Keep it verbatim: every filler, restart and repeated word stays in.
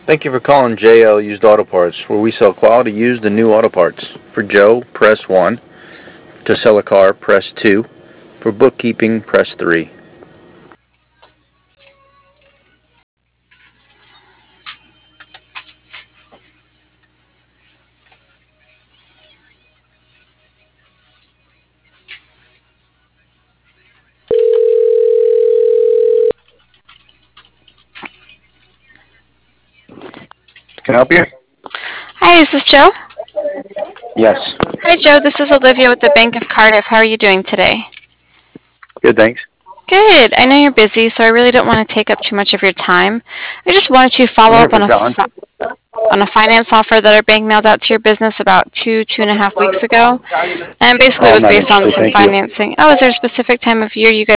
Thank you for calling J L Used Auto Parts, where we sell quality used and new auto parts. For Joe, press one. To sell a car, press two. For bookkeeping, press three. Can I help you? Hi, is this Joe? Yes. Hi, Joe. This is Olivia with the Bank of Cardiff. How are you doing today? Good, thanks. Good. I know you're busy, so I really don't want to take up too much of your time. I just wanted to I'm follow here up for on a John. fi- on a finance offer that our bank mailed out to your business about two two and a half weeks ago, and Oh, basically it I'm was not based on interested, some thank you. financing. Oh, is there a specific time of year you guys